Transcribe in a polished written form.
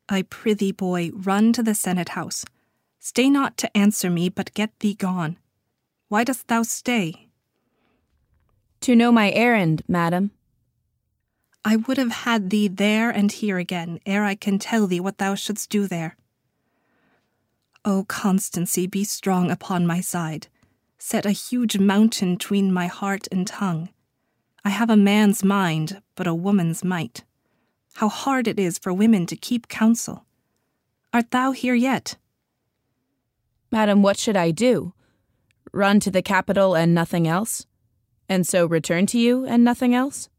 I prithee, boy, run to the Senate house. Stay not to answer me, but get thee gone. Why dost thou stay? To know my errand, madam. I would have had thee there and here again, ere I can tell thee what thou shouldst do there. O Constancy, be strong upon my side. Set a huge mountain 'tween my heart and tongue. I have a man's mind, but a woman's might. How hard it is for women to keep counsel. Art thou here yet? Madam, what should I do? Run to the capital and nothing else? And so return to you and nothing else?